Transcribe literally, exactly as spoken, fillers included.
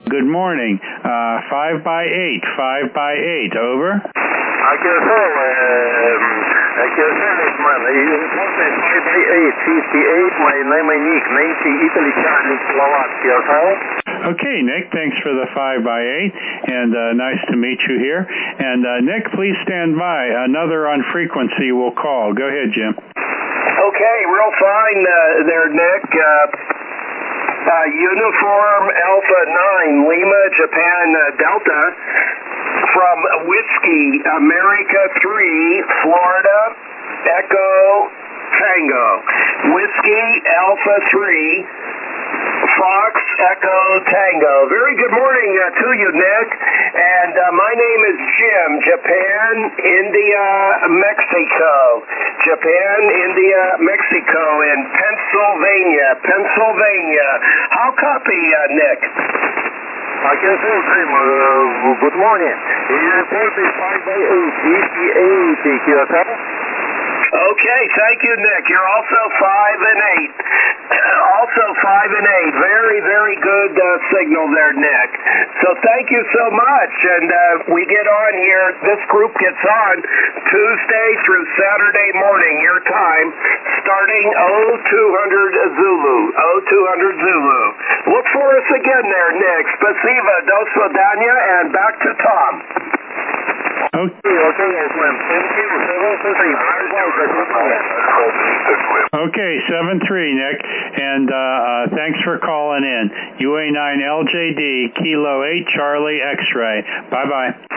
Good morning. Uh, five by eight, five by eight, over. Aqui é só, aqui é só, man. five by eight, fifty-eight, my name is Nick, ninety Italy, Charlie, Slovakia, so? Okay, Nick, thanks for the five by eight, and uh, nice to meet you here. And uh, Nick, please stand by. Another on frequency will call. Go ahead, Jim. Okay, real fine uh, there, Nick. Uh, uh, Uniform Alpha nine, Lima, Japan, uh, Delta, from Whiskey, America three, Florida, Echo, Tango. Whiskey, Alpha three, Fox, Echo, Tango. Very good morning uh, to you, Nick. And uh, my name is Jim, Japan, India, Mexico. Japan, India, Mexico, in Pennsylvania, Pennsylvania. How copy, uh, Nick? I can say, Jim, uh, good morning. You report is five by eight, fifty-eight, Q S L? Okay, thank you, Nick. You're also five and eight. Also five and eight. Very, very good uh, signal there, Nick. So thank you so much. And uh, we get on here. This group gets on Tuesday through Saturday morning, your time, starting oh two hundred Zulu. oh two hundred Zulu. Look for us again there, Nick. Spasiba, do swadanya, and back to Tom. Okay, okay, Slim. Thank you. Okay, seven three, Nick, and uh, uh, thanks for calling in. U A nine L J D, Kilo eight, Charlie X-Ray. Bye-bye.